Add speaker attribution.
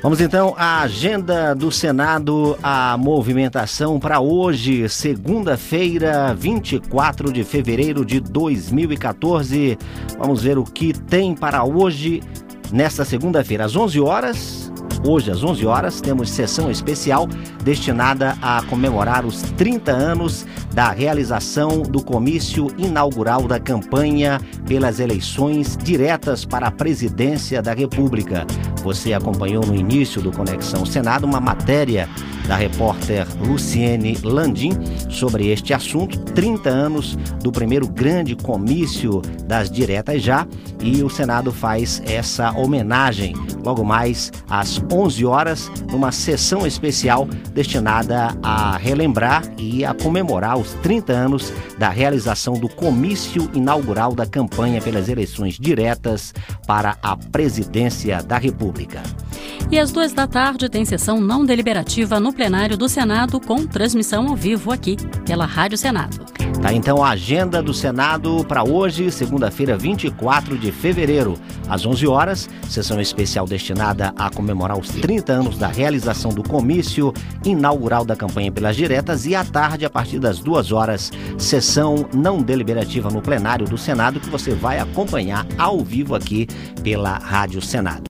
Speaker 1: Vamos então à agenda do Senado, a movimentação para hoje, segunda-feira, 24 de fevereiro de 2014. Vamos ver o que tem para hoje, nesta segunda-feira, às 11 horas. Hoje, às 11 horas, temos sessão especial destinada a comemorar os 30 anos da realização do comício inaugural da campanha pelas eleições diretas para a presidência da República. Você acompanhou no início do Conexão Senado uma matéria da repórter Luciene Landim sobre este assunto, 30 anos do primeiro grande comício das diretas já, e o Senado faz essa homenagem logo mais às 11 horas, numa sessão especial destinada a relembrar e a comemorar os 30 anos da realização do comício inaugural da campanha pelas eleições diretas para a presidência da República.
Speaker 2: E às 14h tem sessão não deliberativa no plenário do Senado com transmissão ao vivo aqui pela Rádio Senado.
Speaker 1: Tá então a agenda do Senado para hoje, segunda-feira, 24 de fevereiro. Às 11 horas, sessão especial destinada a comemorar os 30 anos da realização do comício inaugural da campanha pelas diretas, e à tarde, a partir das 2 horas, sessão não deliberativa no plenário do Senado, que você vai acompanhar ao vivo aqui pela Rádio Senado.